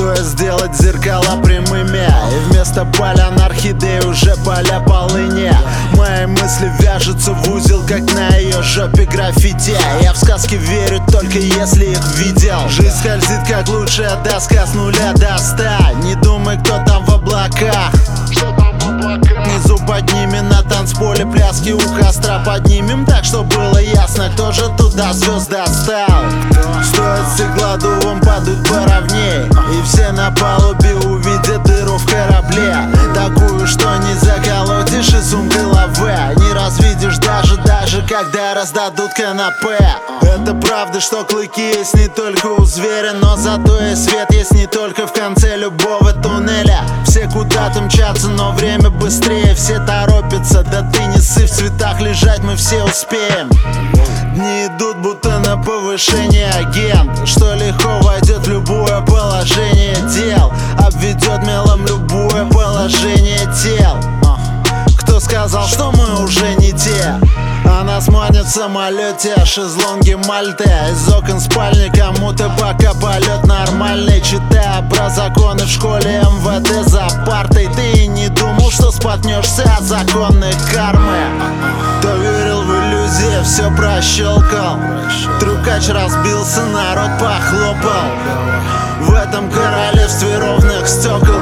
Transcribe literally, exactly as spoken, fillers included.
Стоит сделать зеркала прямыми, и вместо полян орхидей уже поля полыни. Мои мысли вяжутся в узел, как на ее жопе граффити. Я в сказки верю только если их видел. Жизнь скользит как лучшая доска с нуля до ста. Не думай, кто там в облаках. Внизу подними на танцполе пляски у костра поднимем так, что было ясно, кто же туда звезд достал. Стоит стеклодувом подуть поровней, и все на палубе увидят дыру в корабле, такую, что не заколотишь из головы. Не развидишь даже, даже когда раздадут канапе. Это правда, что клыки есть не только у зверя, но зато и свет есть не только в конце любого туннеля. Все куда-то мчатся, но время быстрее, все торопятся. Да ты не ссы, в цветах лежать мы все успеем. Дни идут будто на повышение, агент, что легко войдет в любое положение дел, обведет мелом любое положение тел. Кто сказал, что мы уже не те? А нас манят в самолете, шезлонги Мальты. Из окон спальни кому-то пока полет нормальный. Читая про законы в школе эм вэ дэ за партой. Ты и не думал, что споткнешься от законной кармы. Кто верил в иллюзии, все прощелкал. Трюкач разбился, народ похлопал. В этом королевстве ровных стекол